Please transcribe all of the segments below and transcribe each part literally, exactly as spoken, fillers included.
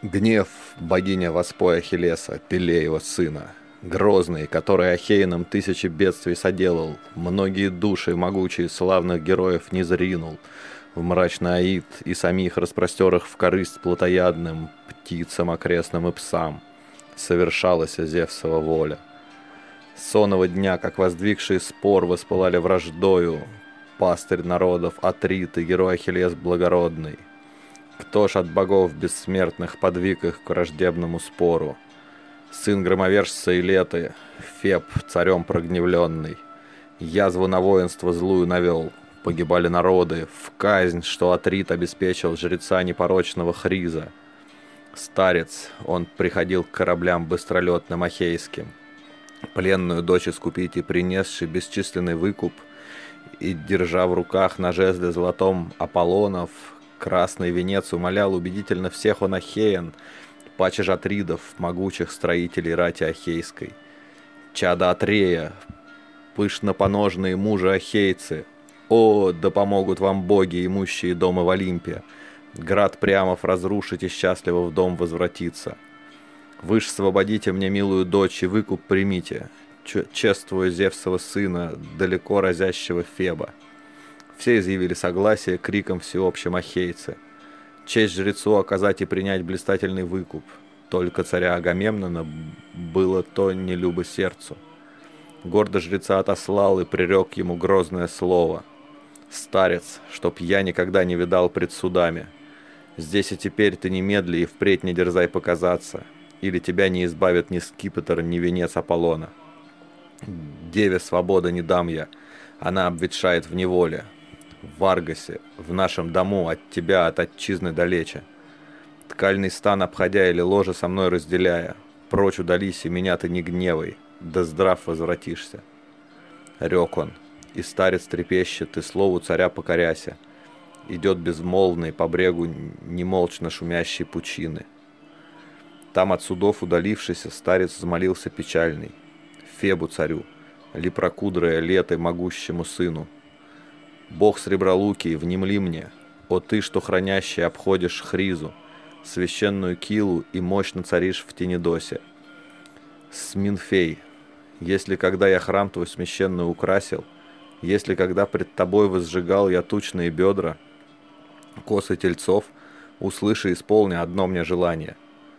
Гнев богиня воспоя Ахиллеса, Пелеева сына, грозный, который Ахеянам тысячи бедствий соделал, многие души могучие славных героев не зринул, в мрачный Аид и самих распростер их в корысть плотоядным птицам окрестным и псам. Совершалась Зевсова воля. Сонного дня, как воздвигший спор, воспылали враждою пастырь народов Атрит и герой Ахиллес благородный. Кто ж от богов бессмертных подвиг их к враждебному спору? Сын громовержца Илеты, Феб, царем прогневленный, язву на воинство злую навел, погибали народы, в казнь, что Атрит обеспечил жреца непорочного Хриза. Старец, он приходил к кораблям быстролетным ахейским, пленную дочь искупить и принесший бесчисленный выкуп, и, держа в руках на жезле золотом Аполлонов, красный венец умолял убедительно всех он Ахеян, паче ж Атридов, могучих строителей рати Ахейской. Чада Атрея, пышно-поножные мужи Ахейцы, о, да помогут вам боги, имущие дома в Олимпе, град Приамов разрушить и счастливо в дом возвратиться. Вы ж освободите мне милую дочь и выкуп примите, чествуя Зевсова сына, далеко разящего Феба. Все изъявили согласие криком всеобщим ахейцы. Честь жрецу оказать и принять блистательный выкуп. Только царя Агамемнона было то нелюбо сердцу. Гордо жреца отослал и прирек ему грозное слово. «Старец, чтоб я никогда не видал пред судами. Здесь и теперь ты немедли и впредь не дерзай показаться, или тебя не избавит ни скипетр, ни венец Аполлона. Деве свободы не дам я, она обветшает в неволе. В Аргосе, в нашем дому, от тебя, от отчизны далече. Ткальный стан обходя или ложе со мной разделяя, прочь удались, и меня ты не гневай, да здрав возвратишься». Рек он, и старец трепещет, и слову царя покоряся, идет безмолвный по брегу немолчно шумящей пучины. Там от судов удалившийся старец взмолился печальный Фебу царю, лепрокудрое летой могущему сыну: «Бог сребролукий, внемли мне, о ты, что хранящий обходишь Хризу, священную Килу и мощно царишь в Тенедосе. Сминфей, если когда я храм твой священный украсил, если когда пред тобой возжигал я тучные бедра, косы тельцов, услыши и исполни одно мне желание.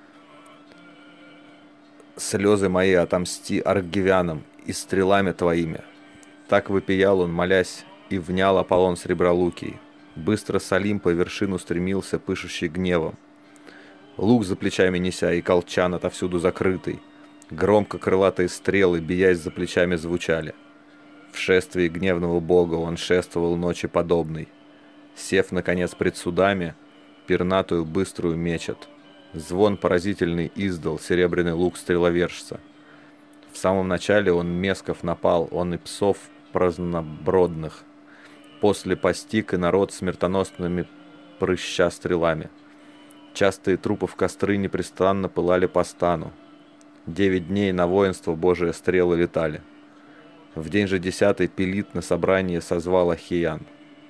Слезы мои отомсти аргивянам и стрелами твоими». Так выпиял он, молясь, и внял Аполлон сребролукий. Быстро с Олимпа вершину стремился, пышущий гневом. Лук за плечами неся и колчан отовсюду закрытый. Громко крылатые стрелы, биясь за плечами, звучали. В шествии гневного бога он шествовал ночи подобной. Сев, наконец, пред судами, пернатую быструю мечет. Звон поразительный издал серебряный лук стреловержца. В самом начале он месков напал, он и псов празднобродных. После постиг и народ смертоносными прыща стрелами. Частые трупы в костры непрестанно пылали по стану. Девять дней на воинство Божие стрелы летали. В день же десятый Пелит на собрание созвал Ахеян.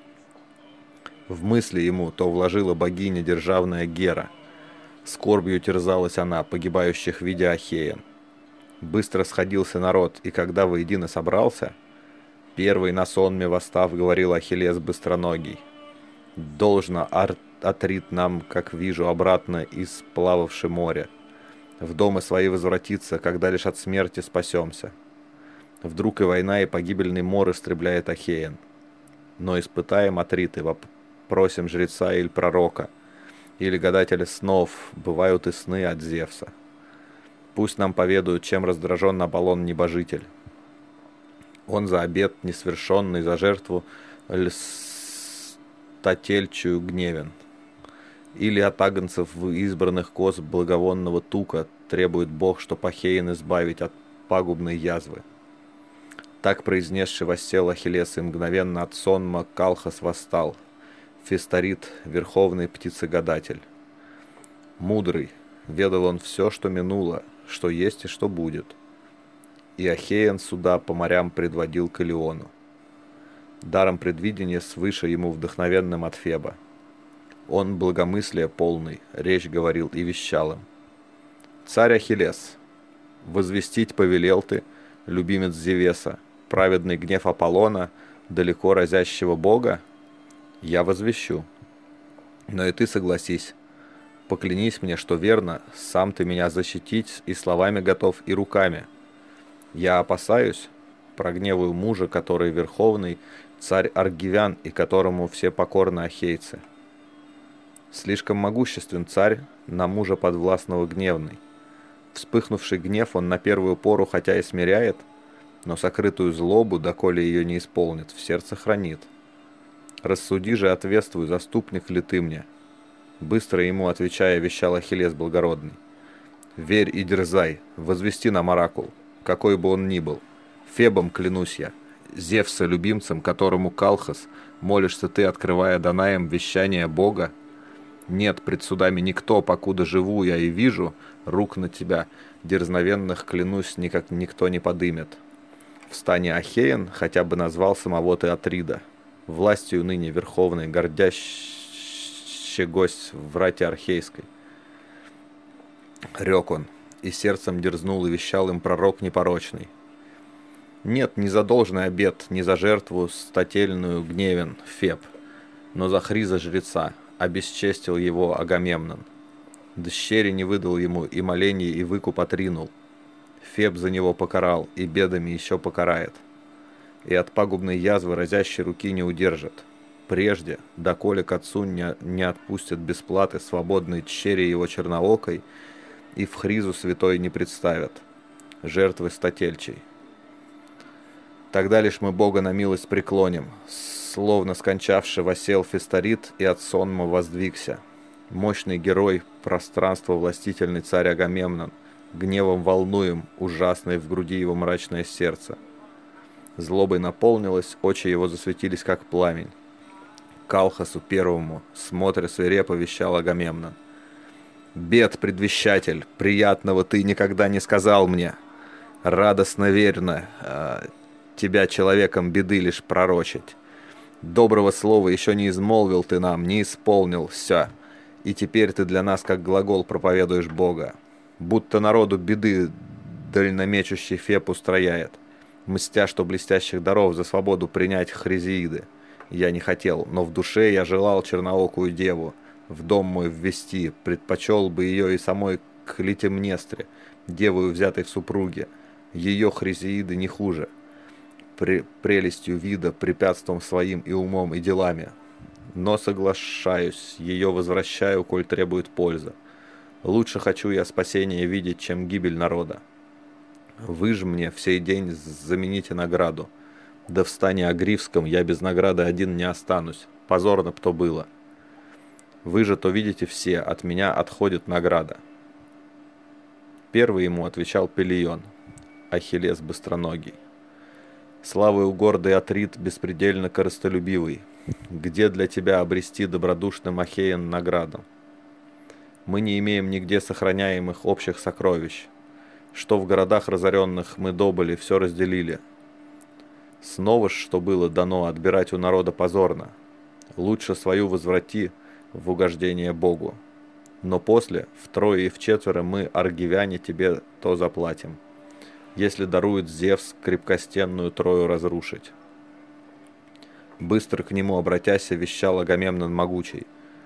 В мысли ему то вложила богиня державная Гера. Скорбью терзалась она, погибающих видя Ахеян. Быстро сходился народ, и когда воедино собрался, первый на сонме восстав говорил Ахиллес быстроногий: «Должно Ар Атрит нам, как вижу, обратно из плававши моря, в дома свои возвратиться, когда лишь от смерти спасемся. Вдруг и война, и погибельный мор истребляет Ахеян. Но испытаем Атриты, просим жреца или пророка, или гадателя снов, бывают и сны от Зевса. Пусть нам поведают, чем раздражен Аполлон небожитель. Он за обет несвершенный, за жертву льстотельчую гневен. Или от агнцев избранных коз благовонного тука требует Бог, чтоб Ахеян избавить от пагубной язвы». Так произнесший воссел Ахиллес, и мгновенно от сонма Калхас восстал, Фесторит, верховный птицегадатель. Мудрый, ведал он все, что минуло, что есть и что будет. И Ахеян суда по морям предводил к Илиону. Даром предвидения свыше ему вдохновенным от Феба. Он благомыслия полный, речь говорил и вещал им. «Царь Ахиллес, возвестить повелел ты, любимец Зевеса, праведный гнев Аполлона, далеко разящего бога? Я возвещу. Но и ты согласись, поклянись мне, что верно, сам ты меня защитить и словами готов, и руками. Я опасаюсь, прогневаю мужа, который верховный, царь Аргивян, и которому все покорны ахейцы. Слишком могуществен царь, на мужа подвластного гневный. Вспыхнувший гнев он на первую пору хотя и смиряет, но сокрытую злобу, доколе ее не исполнит, в сердце хранит. Рассуди же, ответствуй, заступник ли ты мне?» Быстро ему отвечая, вещал Ахиллес благородный. «Верь и дерзай, возвести нам оракул, какой бы он ни был. Фебом клянусь я, Зевса любимцем, которому Калхас, молишься ты, открывая Данаем вещание Бога. Нет пред судами никто, покуда живу я и вижу, рук на тебя, дерзновенных, клянусь, никак никто не подымет. В стане Ахеен хотя бы назвал самого ты Атрида, властью ныне верховной, гордящий гость в рате архейской». Рек он, и сердцем дерзнул и вещал им пророк непорочный. Нет, не за должный обет, не за жертву стательную гневен Феб, но за Хриза жреца обесчестил его Агамемнон. Дщери не выдал ему, и моленье, и выкуп отринул. Феб за него покарал, и бедами еще покарает. И от пагубной язвы разящей руки не удержит. Прежде, доколе к отцу не, не отпустят без платы свободной тщери его черноокой, и в Хризу святой не представят, жертвы стательчей. Тогда лишь мы Бога на милость преклоним, словно скончавший восел Фесторит и от сонма воздвигся. Мощный герой, пространство властительный царь Агамемнон, гневом волнуем, ужасное в груди его мрачное сердце. Злобой наполнилось, очи его засветились, как пламень. Калхасу первому, смотря свирепо, вещал Агамемнон. «Бед, предвещатель, приятного ты никогда не сказал мне. Радостно верно, э, тебя человеком беды лишь пророчить. Доброго слова еще не измолвил ты нам, не исполнил все, и теперь ты для нас как глагол проповедуешь Бога. Будто народу беды дальномечущий Феб устрояет, мстя, что блестящих даров за свободу принять Хризеиды. Я не хотел, но в душе я желал черноокую деву в дом мой ввести, предпочел бы ее и самой Клитемнестре, девою взятой в супруге. Ее Хризеиды не хуже, При, прелестью вида, препятством своим и умом, и делами. Но соглашаюсь, ее возвращаю, коль требует польза. Лучше хочу я спасения видеть, чем гибель народа. Вы ж мне в сей день замените награду. Да в стане Агривском я без награды один не останусь. Позорно б то было. Вы же то видите все, от меня отходит награда. Первый ему отвечал Пелион, Ахиллес быстроногий. Славою гордый Атрид, беспредельно корыстолюбивый, где для тебя обрести добродушным Ахеен награду? Мы не имеем нигде сохраняемых общих сокровищ. Что в городах разоренных мы добыли, все разделили. Снова ж, что было дано, отбирать у народа позорно. Лучше свою возврати в угождение Богу. Но после, втрое и вчетверо мы, аргивяне, тебе то заплатим, если дарует Зевс крепкостенную Трою разрушить. Быстро к нему обратясь, вещал Агамемнон могучий.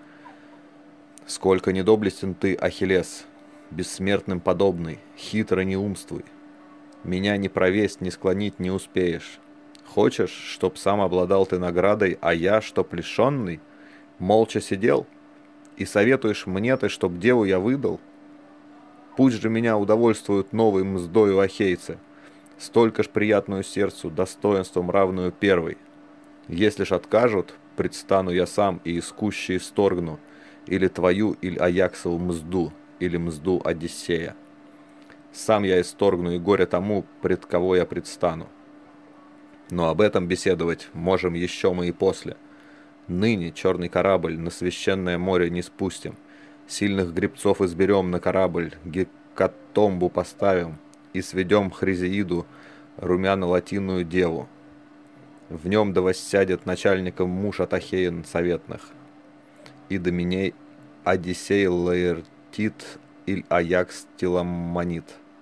Сколько недоблестен ты, Ахиллес, бессмертным подобный, хитро не умствуй. Меня ни провесть, ни склонить не успеешь. Хочешь, чтоб сам обладал ты наградой, а я, чтоб лишенный, молча сидел? И советуешь мне ты, чтоб деву я выдал? Пусть же меня удовольствуют новой мздою ахейцы, столько ж приятную сердцу, достоинством равную первой. Если ж откажут, предстану я сам и искуще исторгну или твою, или Аяксову мзду, или мзду Одиссея. Сам я исторгну, и горе тому, пред кого я предстану. Но об этом беседовать можем еще мы и после. Ныне черный корабль на священное море не спустим, сильных гребцов изберем на корабль, гекатомбу поставим и сведем Хризеиду, румяно-латинную деву. В нем да воссядет начальником муж от Ахеен советных. и Доминей Одиссей Лаэртит иль Аякс Теламонит.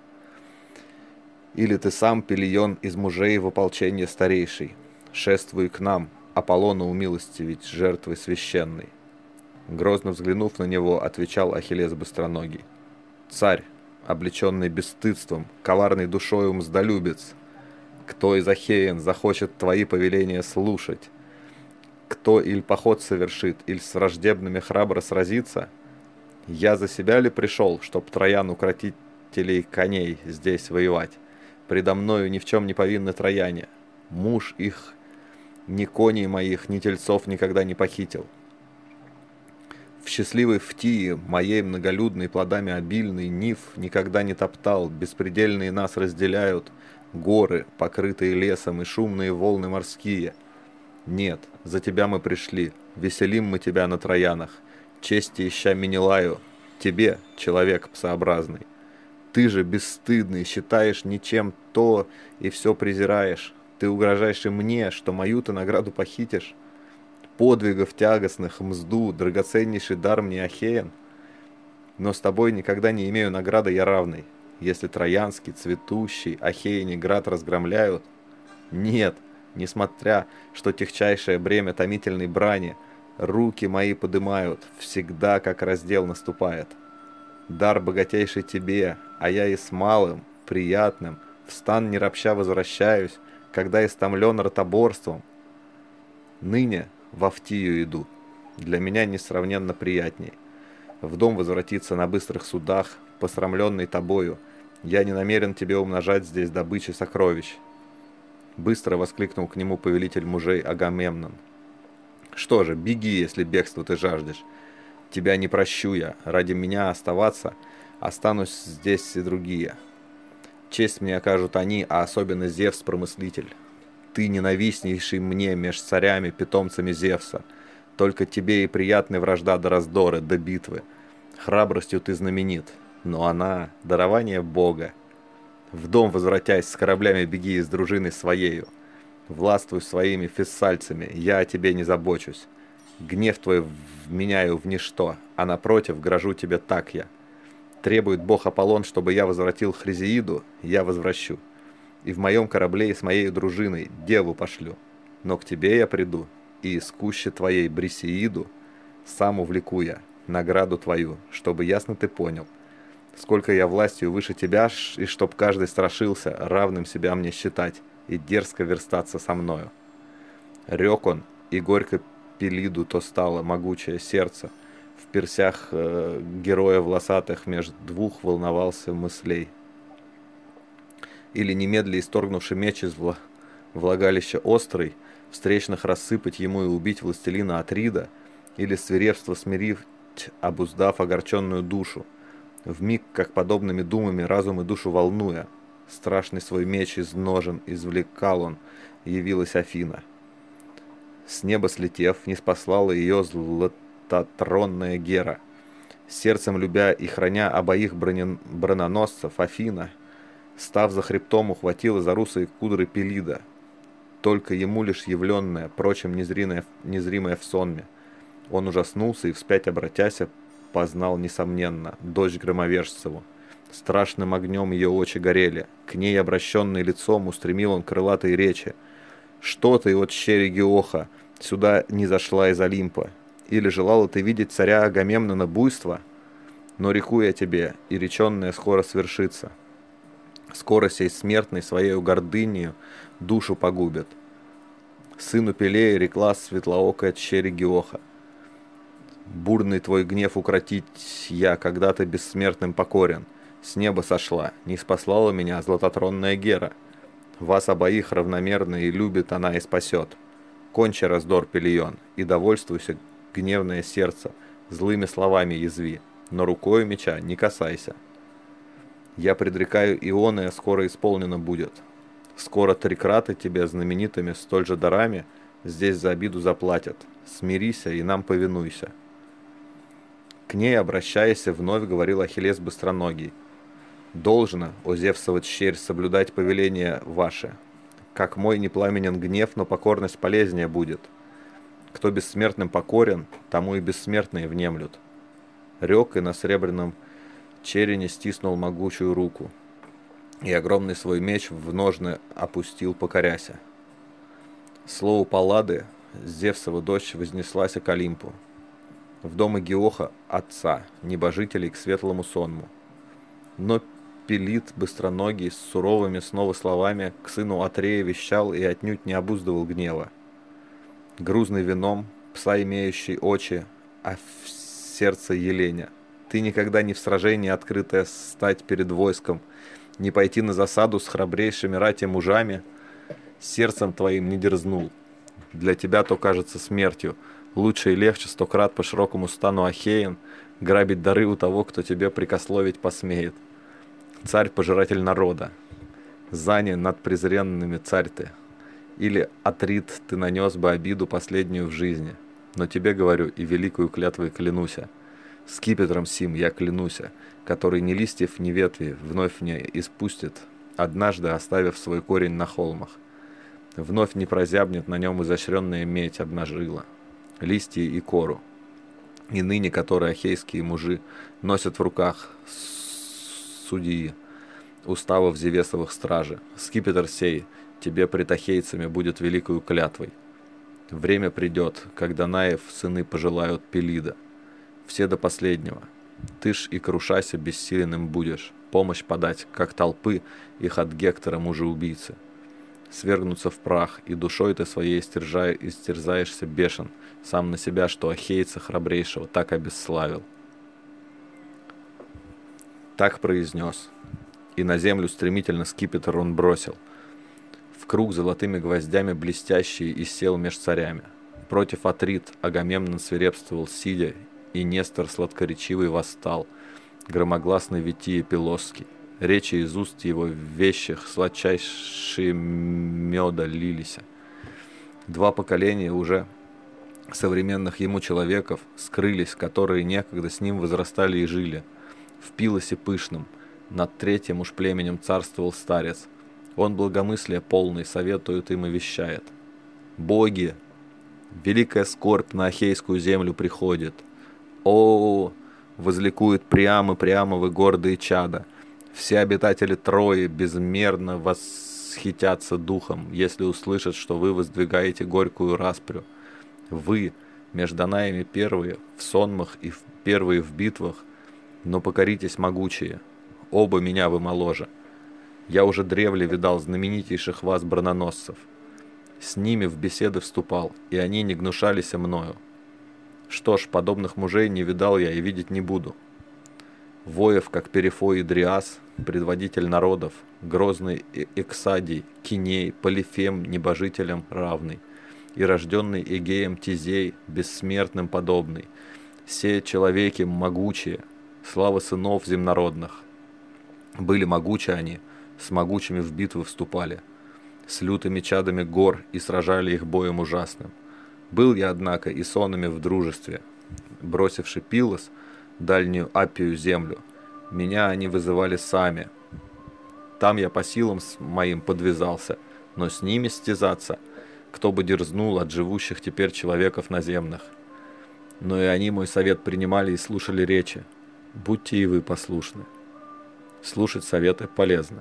Или ты сам, Пелион, из мужей в ополчении старейший, шествуй к нам, Аполлона умилостивить жертвой священной. Грозно взглянув на него, отвечал Ахиллес быстроногий: царь, облеченный бесстыдством, коварной душою мздолюбец, кто из ахеян захочет твои повеления слушать? Кто иль поход совершит, иль с враждебными храбро сразится? Я за себя ли пришел, чтоб Троян укротителей коней здесь воевать? Предо мною ни в чем не повинны трояне. Муж их ни коней моих, ни тельцов никогда не похитил. В счастливой Фтии, моей многолюдной, плодами обильный, Ниф никогда не топтал, беспредельные нас разделяют горы, покрытые лесом, и шумные волны морские. Нет, за тебя мы пришли, веселим мы тебя на Троянах, чести ища Менелаю, тебе, человек псообразный. Ты же, бесстыдный, считаешь ничем то и все презираешь. Ты угрожаешь и мне, что мою ты награду похитишь. Подвигов тягостных, мзду, драгоценнейший дар мне Ахеян. Но с тобой никогда не имею награды я равной. Если троянский, цветущий, Ахеяне град разгромляют. Нет, несмотря, что техчайшее бремя томительной брани, руки мои подымают, всегда как раздел наступает. Дар богатейший тебе, а я и с малым, приятным, в стан не ропща возвращаюсь, когда истомлен ротоборством. Ныне в Афтию иду, для меня несравненно приятней. В дом возвратиться на быстрых судах, посрамленный тобою, я не намерен тебе умножать здесь добычи сокровищ. Быстро воскликнул к нему повелитель мужей Агамемнон. Что же, беги, если бегство ты жаждешь. Тебя не прощу я, ради меня оставаться, останусь здесь и другие. Честь мне окажут они, а особенно Зевс-промыслитель. Ты ненавистнейший мне меж царями, питомцами Зевса. Только тебе и приятны вражда до раздоры, до битвы. Храбростью ты знаменит, но она — дарование Бога. В дом возвратясь, с кораблями беги из дружины своею. Властвуй своими фессальцами, я о тебе не забочусь. Гнев твой вменяю в ничто, а напротив грожу тебе так я. Требует бог Аполлон, чтобы я возвратил Хризеиду, я возвращу. И в моем корабле и с моей дружиной деву пошлю. Но к тебе я приду, и из кущи твоей Брисеиду сам увлеку я, награду твою, чтобы ясно ты понял, сколько я властью выше тебя, и чтоб каждый страшился равным себя мне считать и дерзко верстаться со мною. Рек он, и горько Пелиду то стало могучее сердце, в персях э, героя волосатых меж двух волновался мыслей. Или немедля исторгнувший меч из вла... влагалища острый, встречных рассыпать ему и убить властелина Атрида, или свирепство смирив, обуздав огорченную душу, вмиг, как подобными думами разум и душу волнуя, страшный свой меч из ножен извлекал он, явилась Афина. С неба слетев, не спаслала ее златотронная Гера. Сердцем любя и храня обоих бронен... брононосцев, Афина, став за хребтом, ухватила за русые кудры Пелида, только ему лишь явленная, прочим незримая, незримая в сонме. Он ужаснулся и, вспять обратяся, познал, несомненно, дочь Громовержцеву. Страшным огнем ее очи горели, к ней обращенный лицом устремил он крылатые речи. «Что ты, от щери Геоха, сюда не зашла из Олимпа? Или желала ты видеть царя Агамемнона буйства? Но реку я тебе, и реченное скоро свершится. Скоро сей смертный своею гордынею душу погубит. Сыну Пелея рекла светлоокая щери Геоха. Бурный твой гнев укротить я когда-то бессмертным покорен. С неба сошла, не спаслала меня златотронная Гера. Вас обоих равномерно и любит она и спасет. Кончи раздор, Пелион, и довольствуйся, гневное сердце, злыми словами язви, но рукою меча не касайся. Я предрекаю, Иония скоро исполнено будет. Скоро трикраты тебе знаменитыми столь же дарами здесь за обиду заплатят. Смирися и нам повинуйся». К ней, обращаясь, вновь говорил Ахиллес быстроногий: «Должно, о Зевсова черь, соблюдать повеление ваше. Как мой не пламенен гнев, но покорность полезнее будет. Кто бессмертным покорен, тому и бессмертные внемлют. Рек и на сребряном черене стиснул могучую руку, и огромный свой меч в ножны опустил, покоряся. Слову Паллады Зевсова дочь вознеслась к Олимпу, в дом Игиоха отца, небожителей к светлому сонму. Но Пелит быстроногий с суровыми снова словами к сыну Атрея вещал и отнюдь не обуздывал гнева. Грузный вином, пса имеющий очи, а в сердце еленя. Ты никогда не в сражении открытое стать перед войском, не пойти на засаду с храбрейшими рати мужами, сердцем твоим не дерзнул. Для тебя то кажется смертью, лучше и легче сто крат по широкому стану Ахеен грабить дары у того, кто тебе прикословить посмеет. Царь-пожиратель народа, Зане над презренными царь ты, или Атрит ты нанес бы обиду последнюю в жизни, но тебе говорю и великую клятвой клянуся, скипетром сим я клянуся, который ни листьев, ни ветви вновь не испустит, однажды оставив свой корень на холмах. Вновь не прозябнет на нем изощренная медь обнажила, листья и кору. И ныне, которые ахейские мужи носят в руках судьи, уставов Зевесовых стражи, скипетр сей тебе пред ахейцами будет великою клятвой. Время придет, когда Наев сыны пожелают Пелида, все до последнего. Ты ж и крушася бессиленным будешь, помощь подать, как толпы их от Гектора мужа-убийцы. Свергнуться в прах, и душой ты своей истерзай, истерзаешься бешен, сам на себя, что ахейца храбрейшего так обесславил. Так произнес, и на землю стремительно скипетр он бросил, в круг золотыми гвоздями блестящий, и сел меж царями. Против Атрит Агамемнон свирепствовал сидя, и Нестор сладкоречивый восстал, громогласный Витий Пилосский. Речи из уст его в вещах сладчайшие меда лились. Два поколения уже современных ему человеков скрылись, которые некогда с ним возрастали и жили. В Пилосе пышном над третьим уж племенем царствовал старец. Он благомыслие полный советует им и вещает. «Боги! Великая скорбь на Ахейскую землю приходит. О, возликует прямо Приамовы гордые чада. Все обитатели Трои безмерно восхитятся духом, если услышат, что вы воздвигаете горькую распрю. Вы, между Данаями первые, в сонмах и в первые в битвах, но покоритесь могучие. Оба меня вы моложе. Я уже древле видал знаменитейших вас брононосцев. С ними в беседы вступал, и они не гнушались мною. Что ж, подобных мужей не видал я и видеть не буду. Воев, как Перифой и Дриас, предводитель народов, грозный Эксадий, Киней, Полифем, небожителям равный, и рожденный Эгеем Тизей, бессмертным подобный, все человеки могучие, слава сынов земнородных. Были могучи они, с могучими в битвы вступали, с лютыми чадами гор и сражали их боем ужасным. Был я, однако, и сонами в дружестве, бросивши Пилос, дальнюю Аппию землю, меня они вызывали сами. Там я по силам моим подвязался, но с ними стязаться, кто бы дерзнул от живущих теперь человеков наземных. Но и они мой совет принимали и слушали речи. Будьте и вы послушны. Слушать советы полезно.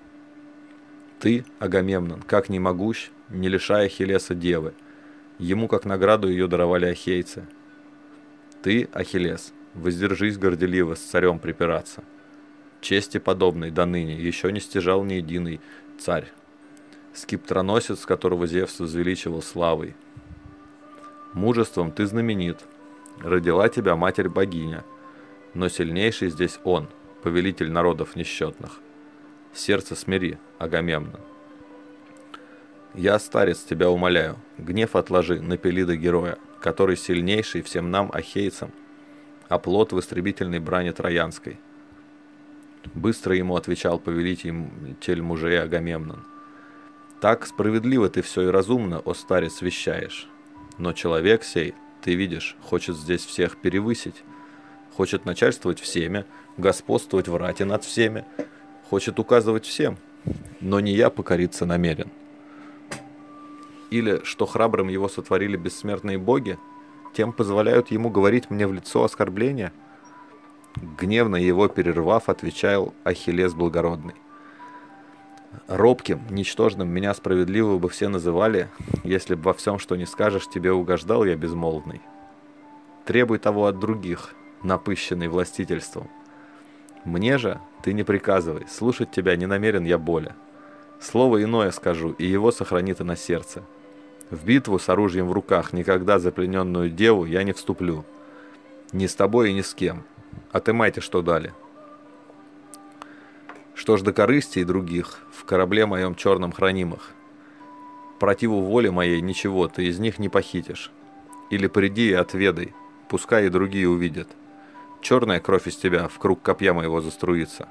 Ты, Агамемнон, как не могущ, не лишая Ахиллеса девы. Ему как награду ее даровали ахейцы. Ты, Ахиллес, воздержись горделиво с царем припираться. Чести подобной до ныне еще не стяжал ни единый царь. Скиптроносец, которого Зевс возвеличивал славой. Мужеством ты знаменит. Родила тебя матерь-богиня. Но сильнейший здесь он, повелитель народов несчетных. Сердце смири, Агамемнон. Я, старец, тебя умоляю, гнев отложи на Пелида героя, который сильнейший всем нам, ахейцам, оплот в истребительной брани троянской. Быстро ему отвечал повелитель мужей Агамемнон. Так справедливо ты все и разумно, о старец, вещаешь. Но человек сей, ты видишь, хочет здесь всех перевысить, хочет начальствовать всеми, господствовать в рате над всеми, хочет указывать всем, но не я покориться намерен. или что храбрым его сотворили бессмертные боги, тем позволяют ему говорить мне в лицо оскорбления? Гневно его перервав, отвечал Ахиллес благородный. Робким, ничтожным меня справедливо бы все называли, если бы во всем, что не скажешь, тебе угождал я безмолвный. Требуй того от других, напыщенный властительством. Мне же ты не приказывай, слушать тебя не намерен я более. Слово иное скажу, и его сохрани ты на сердце. В битву с оружием в руках никогда за плененную деву я не вступлю. Ни с тобой и ни с кем. Отымайте, что дали. Что ж до корысти и других, в корабле моем черном хранимых. Противу воле моей ничего ты из них не похитишь. Или приди и отведай, пускай и другие увидят. Черная кровь из тебя в круг копья моего заструится.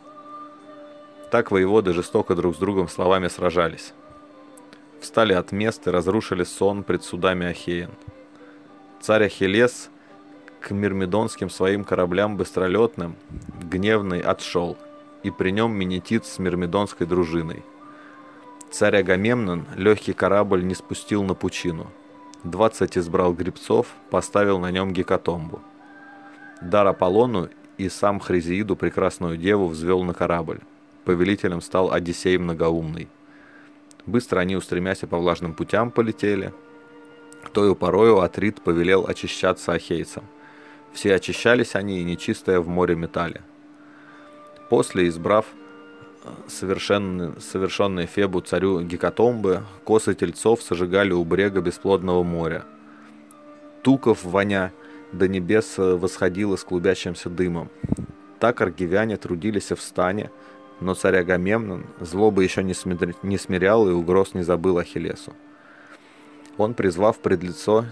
Так воеводы жестоко друг с другом словами сражались. Встали от мест и разрушили сон пред судами Ахеен. Царь Ахиллес к мирмидонским своим кораблям быстролетным гневный отшел, и при нем Менетит с мирмидонской дружиной. Царь Агамемнон легкий корабль не спустил на пучину. Двадцать избрал гребцов, поставил на нем гекатомбу. Дар Аполлону и сам Хризеиду прекрасную деву взвел на корабль. Повелителем стал Одиссей многоумный. Быстро они, устремясь по влажным путям, полетели. Тою порою Атрит повелел очищаться ахейцам. Все очищались они, и нечистое в море метали. После, избрав совершенные, совершенные Фебу царю гекатомбы, косы тельцов сожигали у брега бесплодного моря. Туков воня до небес восходила с клубящимся дымом. Так аргивяне трудились в стане, но царь Агамемнон злобы еще не, смир... не смирял и угроз не забыл Ахиллесу. Он, призвав пред лицо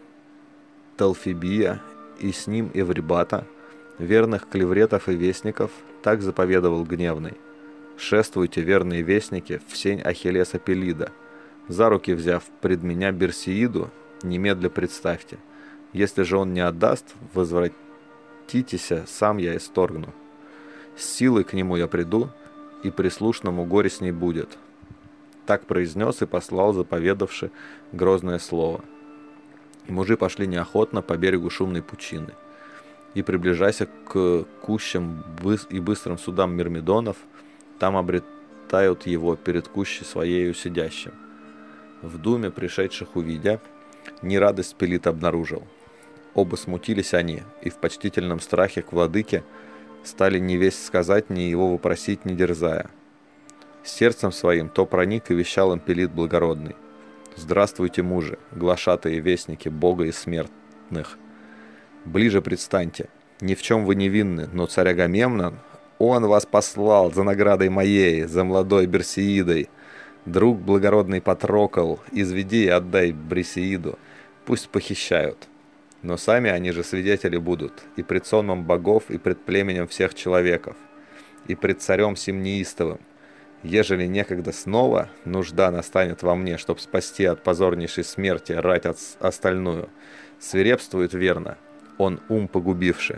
Талфибия и с ним Эврибата, верных клевретов и вестников, так заповедовал гневный: «Шествуйте, верные вестники, в сень Ахиллеса Пелида. За руки взяв пред меня Берсеиду, немедля представьте. Если же он не отдаст, возвратитесь, сам я исторгну. С силой к нему я приду, и прислушному горе с ней будет». Так произнес и послал заповедавши грозное слово. И мужи пошли неохотно по берегу шумной пучины. И, приближаясь к кущам и быстрым судам мирмидонов, там обретают его перед кущей своею сидящим. В думе пришедших увидя, не радость Пелит обнаружил. Оба смутились они, и в почтительном страхе к владыке стали ни весть сказать, ни его вопросить, не дерзая. Сердцем своим то проник и вещал им Пелит благородный: «Здравствуйте, мужи, глашатые вестники Бога и смертных! Ближе предстаньте, ни в чем вы не винны, но царь Агамемнон, он вас послал за наградой моей, за молодой Берсеидой. Друг благородный Патрокл, изведи и отдай Брисеиду, пусть похищают. Но сами они же свидетели будут и пред сонмом богов, и пред племенем всех человеков, и пред царем сим неистовым. Ежели некогда снова нужда настанет во мне, чтоб спасти от позорнейшей смерти рать от остальную, свирепствует верно он, ум погубивший.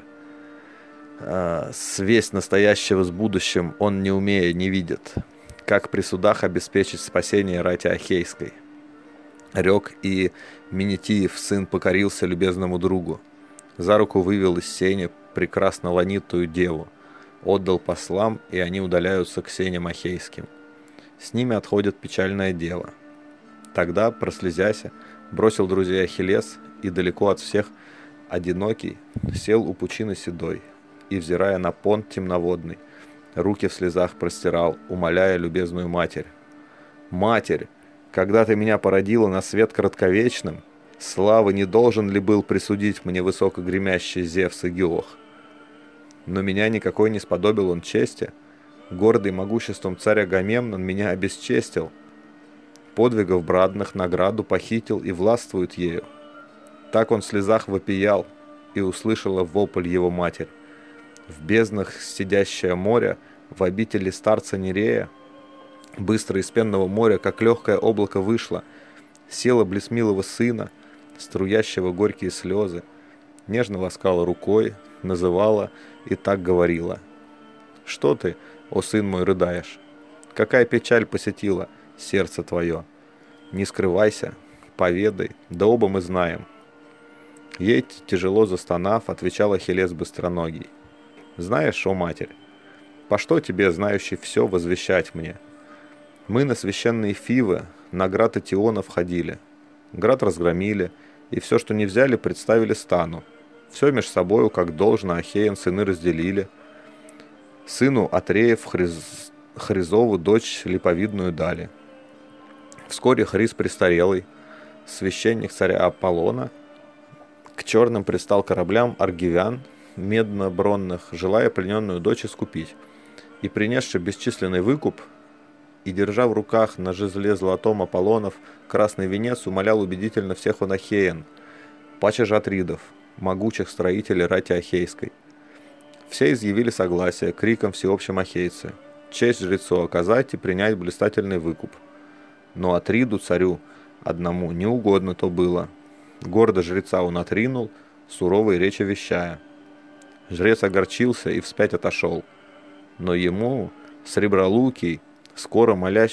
А, свесть настоящего с будущим он, не умея, не видит. Как при судах обеспечить спасение рати Ахейской? Рек и Менетиев сын покорился любезному другу. За руку вывел из сени прекрасно ланитую деву. Отдал послам, и они удаляются к сеням Ахейским. С ними отходит печальное дело. Тогда, прослезяся, бросил друзей Ахиллес, и далеко от всех одинокий сел у пучины седой, и, взирая на понт темноводный, руки в слезах простирал, умоляя любезную матерь: «Матерь, когда ты меня породила на свет кратковечным, славы не должен ли был присудить мне высокогремящий Зевс и Геох? Но меня никакой не сподобил он чести, гордый могуществом царь Агамемнон меня обесчестил, подвигов брадных награду похитил и властвует ею». Так он в слезах вопиял, и услышала вопль его матерь: «В безднах сидящее море, в обители старца Нерея, быстро из пенного моря, как легкое облако вышло, села близ милого сына, струящего горькие слезы, нежно ласкала рукой, называла и так говорила: «Что ты, о сын мой, рыдаешь? Какая печаль посетила сердце твое? Не скрывайся, поведай, да оба мы знаем. Ей, тяжело застонав, отвечал Ахиллес быстроногий. Знаешь, о матерь, по что тебе, знающий все, возвещать мне? Мы на священные Фивы, на град Этионов ходили. Град разгромили, и все, что не взяли, представили стану. Все меж собою, как должно, Ахеям сыны разделили. Сыну Атреев Хриз... Хризову дочь липовидную дали. Вскоре Хриз престарелый, священник царя Аполлона, к черным пристал кораблям аргивян, медно-бронных, желая плененную дочь искупить. И принесший бесчисленный выкуп, и, держа в руках на жезле золотом Аполлонов красный венец, умолял убедительно всех он Ахеян, паче же Атридов, могучих строителей рати Ахейской. Все изъявили согласие криком всеобщим ахейцы, честь жрецу оказать и принять блистательный выкуп. Но Атриду, царю, одному не угодно то было. Гордо жреца он отринул, суровой речи вещая. Жрец огорчился и вспять отошел. Но ему, сребролукий, скоро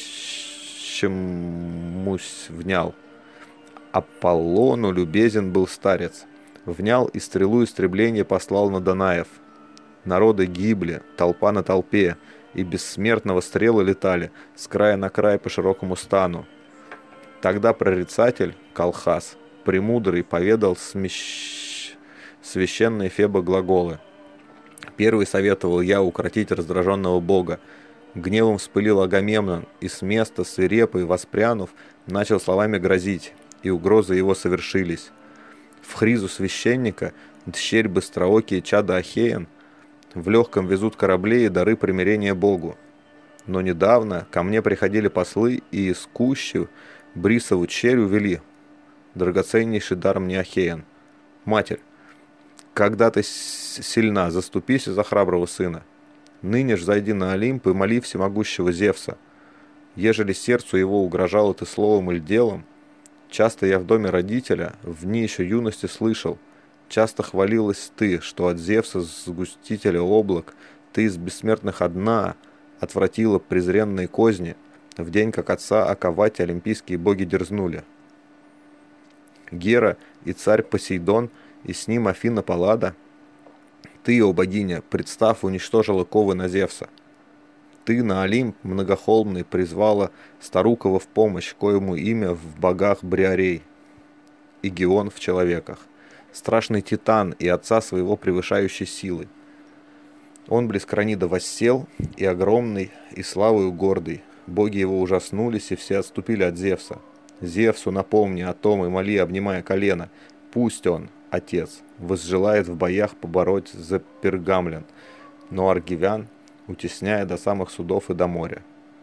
молящемусь внял. Аполлону любезен был старец. Внял и стрелу истребления послал на Данаев. Народы гибли, толпа на толпе, и бессмертного стрелы летали с края на край по широкому стану. Тогда прорицатель, Колхас, премудрый, поведал смещ... священные Феба глаголы. Первый советовал я укротить раздраженного бога. Гневом вспылил Агамемнон, и с места свирепый, воспрянув, начал словами грозить, и угрозы его совершились. В Хризу священника, дщерь быстроокие чада Ахеян, в легком везут корабли и дары примирения Богу. Но недавно ко мне приходили послы и из кущи Брисову черь увели, драгоценнейший дар мне Ахеян. Матерь, когда ты сильна, заступись за храброго сына. Ныне ж зайди на Олимп и моли всемогущего Зевса. Ежели сердцу его угрожало ты словом или делом, часто я в доме родителя в дни еще юности слышал, часто хвалилась ты, что от Зевса, сгустителя облак, ты из бессмертных одна отвратила презренные козни, в день, как отца оковать олимпийские боги дерзнули. Гера и царь Посейдон, и с ним Афина Паллада, ты, о богиня, представ, уничтожила ковы на Зевса. Ты на Олимп многохолмный призвала Старукова в помощь, коему имя в богах Бриарей, и Геон в человеках. Страшный титан и отца своего превышающей силы. Он близ Кранида воссел, и огромный, и славою гордый. Боги его ужаснулись, и все отступили от Зевса. Зевсу напомни о том и моли, обнимая колено. Пусть он, отец, возжелает в боях побороть за Пергамлен, но аргивян утесняя до самых судов и до моря.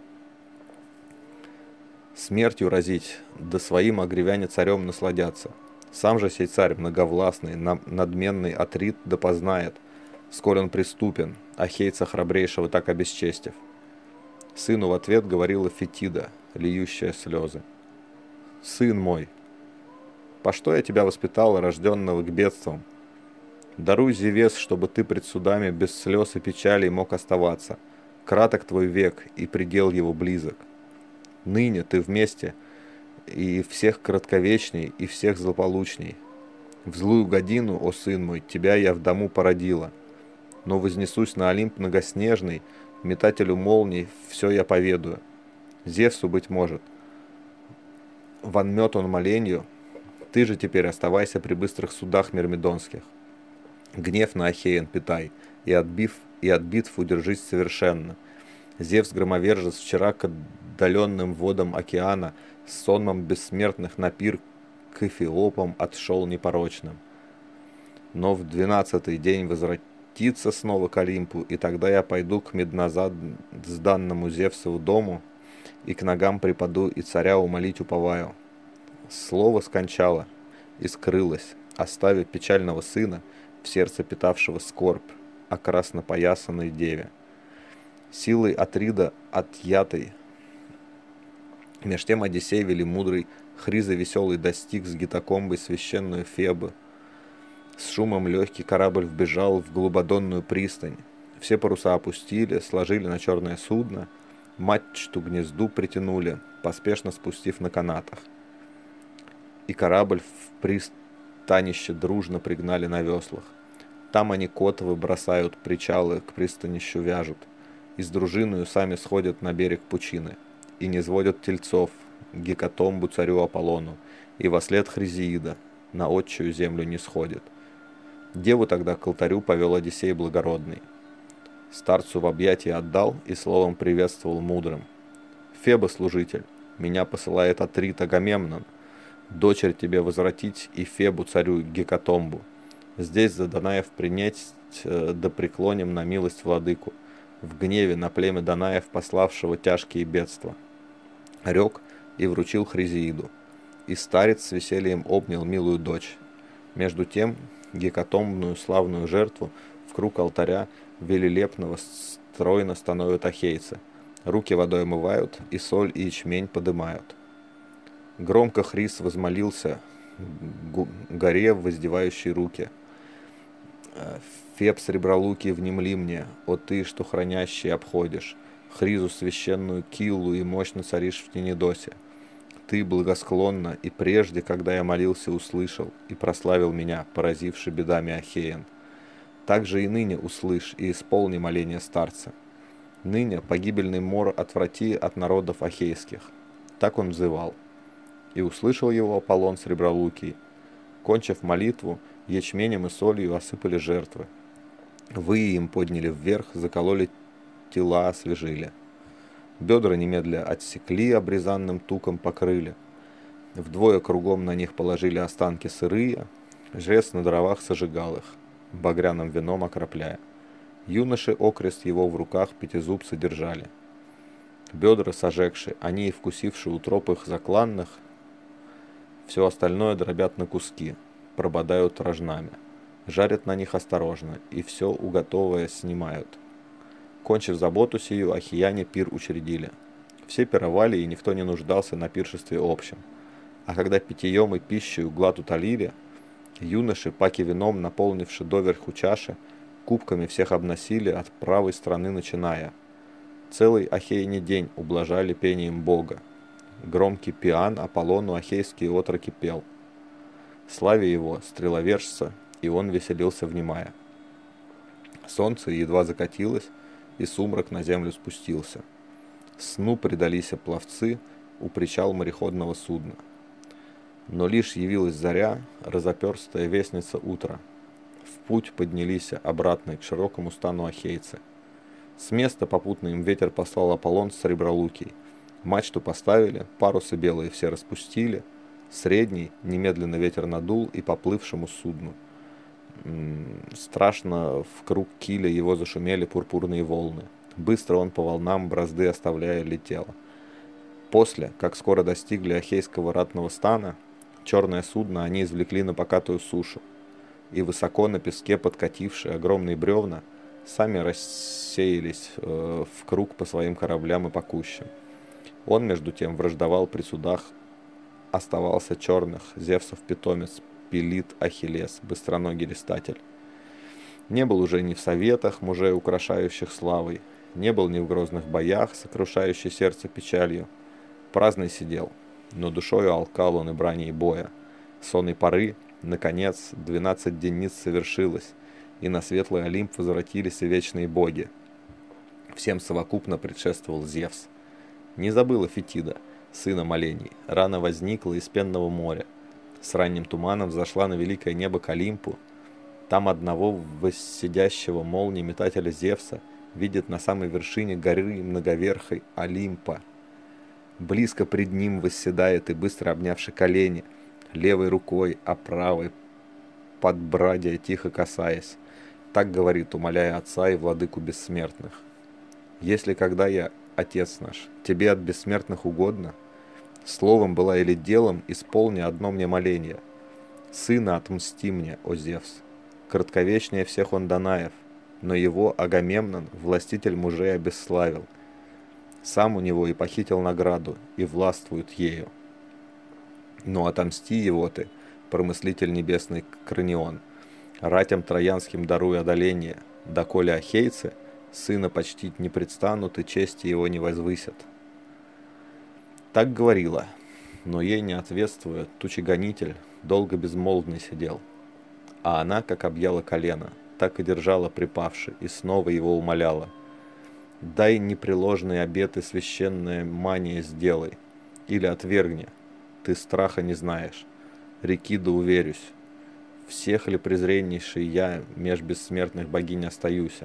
Смертью разить, да своим агревяне царем насладятся. Сам же сей царь многовластный, надменный Атрид да познает, сколь он преступен, ахейца храбрейшего так обесчестив. Сыну в ответ говорила Фетида, льющая слезы. «Сын мой, по что я тебя воспитала, рожденного к бедствам? Даруй, Зевес, чтобы ты пред судами без слез и печалей мог оставаться. Краток твой век, и предел его близок. Ныне ты вместе, и всех кратковечней, и всех злополучней. В злую годину, о сын мой, тебя я в дому породила. Но вознесусь на Олимп многоснежный, метателю молний все я поведаю. Зевсу, быть может, вонмет он моленью, ты же теперь оставайся при быстрых судах мирмидонских. Гнев на Ахеян питай, и отбив, и от битв удержись совершенно. Зевс-громовержец вчера к отдаленным водам океана с сонмом бессмертных на пир к Эфиопам отшел непорочным. Но в двенадцатый день возвратится снова к Олимпу, и тогда я пойду к меднозданному Зевсову дому, и к ногам припаду, и царя умолить уповаю. Слово скончало и скрылось, оставив печального сына, в сердце питавшего скорбь о краснопоясанной деве. Силой Атрида отъятой, меж тем Одиссей велимудрый, Хриза веселый достиг с гитокомбой священную Фебы. С шумом легкий корабль вбежал в глубодонную пристань. Все паруса опустили, сложили на черное судно, Мачту к гнезду притянули, поспешно спустив на канатах. И корабль в пристанище дружно пригнали на веслах. Там они котовы бросают, причалы к пристанищу вяжут, и с дружиною сами сходят на берег пучины, и не сводят тельцов к Гекатомбу царю Аполлону, и вослед Хризеида на отчую землю не сходит. Деву тогда к алтарю повел Одиссей благородный. Старцу в объятия отдал и словом приветствовал мудрым. «Феба, служитель, меня посылает Атрит Агамемнон, дочерь тебе возвратить и Фебу царю Гекатомбу. Здесь за Данаев принять, да преклоним на милость владыку, в гневе на племя Данаев, пославшего тяжкие бедства». Рек и вручил Хризеиду, и старец с весельем обнял милую дочь. Между тем гекатомбную славную жертву в круг алтаря велелепного стройно становят ахейцы, руки водой омывают и соль и ячмень подымают. Громко Хрис возмолился горе в воздевающей руки: «Феб сребролукий, внемли мне, о ты, что хранящий обходишь, Хризу священную Киллу и мощно царишь в Тенедосе. Ты благосклонно и прежде, когда я молился, услышал и прославил меня, поразивший бедами Ахеян. Также и ныне услышь и исполни моление старца. Ныне погибельный мор отврати от народов ахейских». Так он взывал. И услышал его Аполлон сребролукий. Кончив молитву, ячменем и солью осыпали жертвы. Выи им подняли вверх, закололи тела, освежили. Бедра немедля отсекли, обрезанным туком покрыли. Вдвое кругом на них положили останки сырые, жрец на дровах сожигал их, багряным вином окропляя. Юноши окрест его в руках пятизубцы держали. Бедра сожегши, они и вкусивши утроп их закланных, все остальное дробят на куски, прободают рожнами, жарят на них осторожно, и все уготовое снимают. Кончив заботу сию, ахияне пир учредили. Все пировали, и никто не нуждался на пиршестве общем. А когда питьем и пищей глад утолили, юноши, паки вином, наполнивши доверху чаши, кубками всех обносили от правой стороны начиная. Целый ахейний день ублажали пением Бога. Громкий пиан Аполлону ахейские отроки пел. Славе его, стреловержца, и он веселился внимая. Солнце едва закатилось, и сумрак на землю спустился. Сну предались пловцы у причал мореходного судна. Но лишь явилась заря, разоперстая вестница утра. В путь поднялись обратно к широкому стану ахейцы. С места попутно им ветер послал Аполлон сребролукий. Мачту поставили, парусы белые все распустили. Средний немедленно ветер надул и поплывшему судну. Страшно в круг киля его зашумели пурпурные волны. Быстро он по волнам, бразды оставляя, летел. После, как скоро достигли ахейского ратного стана, черное судно они извлекли на покатую сушу, и высоко на песке подкатившие огромные бревна сами рассеялись э, в круг по своим кораблям и пакущим. Он, между тем, враждовал при судах, оставался черных, Зевсов питомец, Пелит Ахиллес, быстроногий листатель. Не был уже ни в советах, мужей, украшающих славой, не был ни в грозных боях, сокрушающий сердце печалью. Праздный сидел, но душою алкал он и брани и боя. Сонной поры, наконец, двенадцать денниц совершилось, и на светлый Олимп возвратились и вечные боги. Всем совокупно предшествовал Зевс. Не забыла Фетида, сына молений, рано возникла из пенного моря. С ранним туманом взошла на великое небо к Олимпу. Там одного воссидящего молнии метателя Зевса видит на самой вершине горы многоверхой Олимпа. Близко пред ним восседает и, быстро обнявши колени, левой рукой, а правой подбрадия тихо касаясь, так говорит, умоляя Отца и Владыку бессмертных: «Если когда я, Отец наш, тебе от бессмертных угодно, словом была или делом, исполни одно мне моление. Сына отмсти мне, о Зевс. Кратковечнее всех он Данаев, но его Агамемнон, властитель мужей, обесславил. Сам у него и похитил награду, и властвует ею. Но отомсти его ты, промыслитель небесный Кранион, ратям троянским даруй одоление, доколе ахейцы, Сына почтить не предстанут и чести его не возвысят. Так говорила, но ей не ответствуя, тучегонитель долго безмолвный сидел. А она, как объяла колено, так и держала припавши, и снова его умоляла. «Дай непреложные обеты священное мание сделай, или отвергни, ты страха не знаешь, реки да уверюсь, всех ли презреннейший я меж бессмертных богинь остаюся».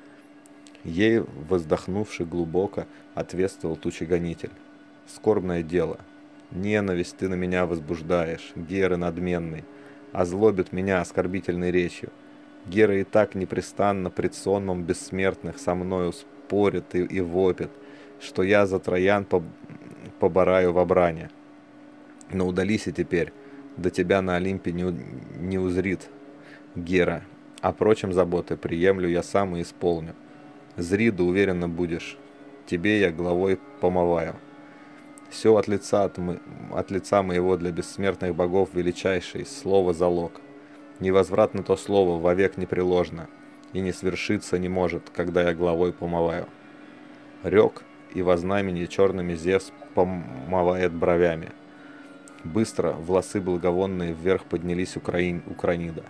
Ей, воздохнувши глубоко, ответствовал тучегонитель. «Скорбное дело, ненависть ты на меня возбуждаешь, Геры надменный, озлобит меня оскорбительной речью. Гера и так непрестанно пред сонмом бессмертных со мною спорит и, и вопит, что я за Троян поб... побораю в бране. Но удалися теперь, до тебя на Олимпе не, не узрит Гера, а прочим заботы приемлю я сам и исполню. Зри, да уверенно будешь, тебе я головой помываю. Все от лица, от, мы, от лица моего для бессмертных богов величайший, слово залог. Невозвратно то слово вовек непреложно, и не свершиться не может, когда я головой помываю». Рек, и во знамени черными Зевс помывает бровями. Быстро волосы благовонные вверх поднялись у, краин, у кранида.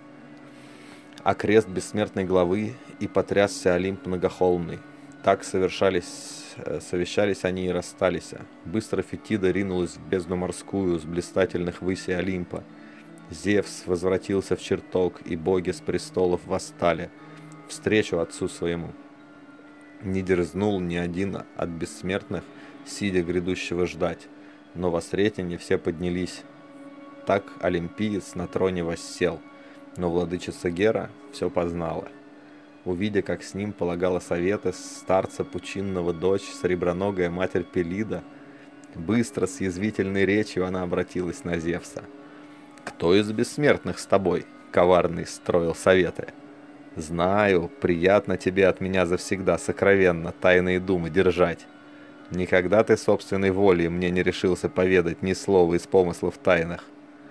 А крест бессмертной главы и потрясся Олимп многохолмный. Так совершались, совещались они и расстались. Быстро Фетида ринулась в бездну морскую с блистательных высей Олимпа. Зевс возвратился в чертог, и боги с престолов восстали встречу отцу своему. Не дерзнул ни один от бессмертных, сидя грядущего ждать, но во сретенье все поднялись. Так олимпиец на троне воссел, но владычица Гера все познала. Увидя, как с ним полагала советы старца пучинного дочь, среброногая матерь Пелида, быстро с язвительной речью она обратилась на Зевса. «Кто из бессмертных с тобой, коварный, строил советы? Знаю, приятно тебе от меня завсегда сокровенно тайные думы держать. Никогда ты собственной волей мне не решился поведать ни слова из помыслов тайных».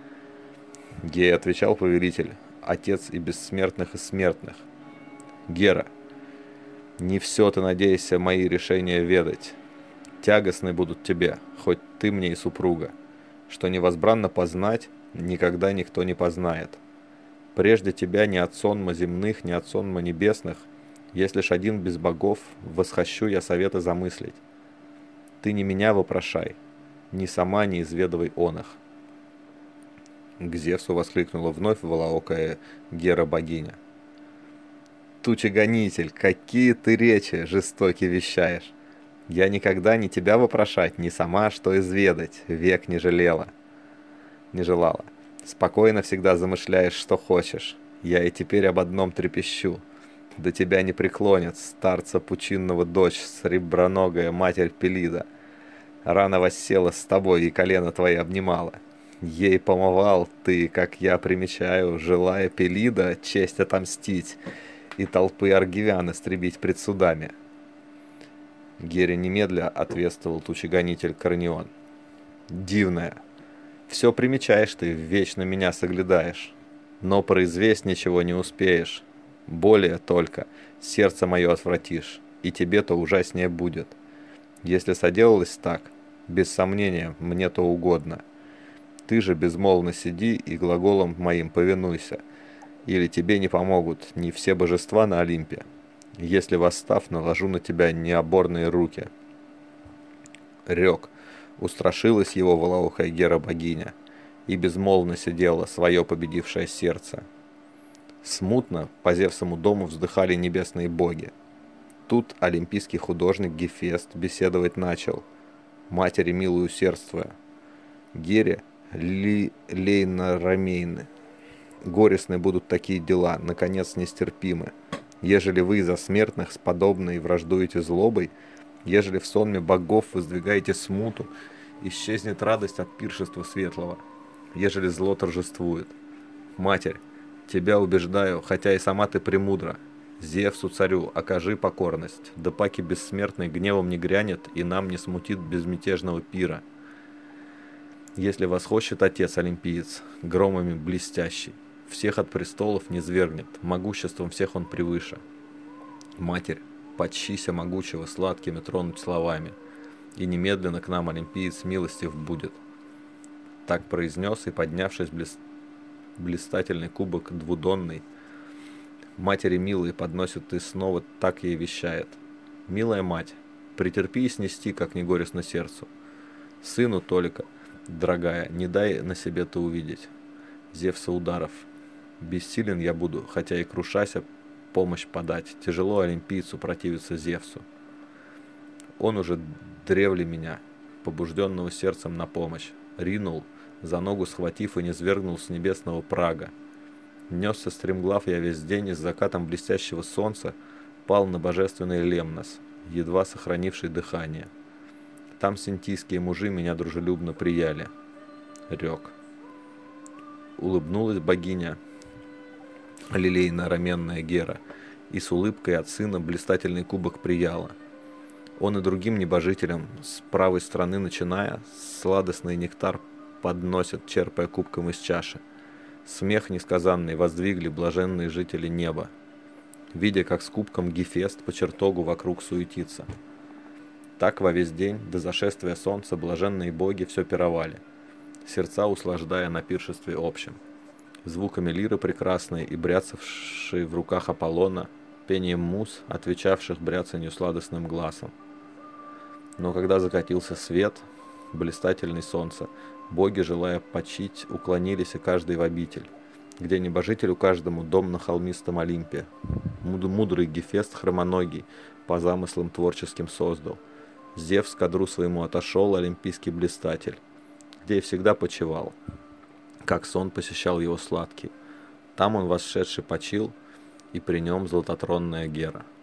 Ей отвечал повелитель, отец и бессмертных, и смертных. «Гера, не все ты надейся мои решения ведать. Тягостны будут тебе, хоть ты мне и супруга, что невозбранно познать никогда никто не познает. Прежде тебя ни от сонма земных, ни от сонма небесных, если ж один без богов, восхощу я совета замыслить. Ты не меня вопрошай, ни сама не изведывай он их». К Зевсу воскликнула вновь волоокая Гера-богиня. «Тучегонитель, какие ты речи жестоки вещаешь! Я никогда ни тебя вопрошать, ни сама что изведать, век не жалела. Не желала. Спокойно всегда замышляешь, что хочешь. Я и теперь об одном трепещу. До тебя не преклонят старца пучинного дочь, среброногая матерь Пелида. Рано воссела с тобой и колено твои обнимала. Ей помывал ты, как я примечаю, желая Пелида честь отомстить и толпы аргивян истребить пред судами». Гере немедля ответствовал тучегонитель Корнион. «Дивная, все примечаешь ты, вечно меня соглядаешь, но произвесть ничего не успеешь. Более только сердце мое отвратишь, и тебе-то ужаснее будет. Если соделалось так, без сомнения, мне то угодно. Ты же безмолвно сиди и глаголом моим повинуйся, или тебе не помогут ни все божества на Олимпе, если, восстав, наложу на тебя необорные руки». Рек, устрашилась его волоокая Гера-богиня, и безмолвно сидела свое победившее сердце. Смутно по Зевсовому дому вздыхали небесные боги. Тут олимпийский художник Гефест беседовать начал, матери милую усердствуя. Гере ли лейно-ромейны. Горестны будут такие дела, наконец нестерпимы. Ежели вы за смертных с подобной враждуете злобой, ежели в сонме богов воздвигаете смуту, исчезнет радость от пиршества светлого, ежели зло торжествует. Матерь, тебя убеждаю, хотя и сама ты премудра, Зевсу царю окажи покорность, да паки бессмертный гневом не грянет и нам не смутит безмятежного пира. Если восхочет отец олимпиец, громами блестящий, всех от престолов не свергнет, могуществом всех он превыше. Матерь, почися могучего сладкими тронуть словами, и немедленно к нам олимпиец милостив будет». Так произнес, и, поднявшись блист... блистательный кубок двудонный, матери милые подносит и снова так ей вещает: «Милая мать, претерпи и снести, как не горестно сердцу. Сыну только, дорогая, не дай на себе ты увидеть Зевса ударов. Бессилен я буду, хотя и крушася, помощь подать. Тяжело олимпийцу противиться Зевсу. Он уже древле меня, побужденного сердцем на помощь, ринул, за ногу схватив и низвергнул с небесного прага. Несся стремглав я весь день, и с закатом блестящего солнца пал на божественный Лемнос, едва сохранивший дыхание. Там синтийские мужи меня дружелюбно прияли. Рек. Улыбнулась богиня, лилейно-раменная Гера, и с улыбкой от сына блистательный кубок прияла. Он и другим небожителям с правой стороны начиная, сладостный нектар подносят, черпая кубком из чаши. Смех несказанный воздвигли блаженные жители неба, видя, как с кубком Гефест по чертогу вокруг суетится. Так во весь день, до зашествия солнца, блаженные боги все пировали, сердца услаждая на пиршестве общем. Звуками лиры прекрасной и бряцавшей в руках Аполлона, пением муз, отвечавших бряцанью сладостным глазом. Но когда закатился свет, блистательный солнца, боги, желая почить, уклонились и каждый в обитель, где небожителю каждому дом на холмистом Олимпе. Мудрый Гефест хромоногий по замыслам творческим создал. Зевс к одру своему отошел, олимпийский блистатель, где и всегда почивал, как сон посещал его сладкий. Там он, восшедший, почил, и при нем золототронная Гера.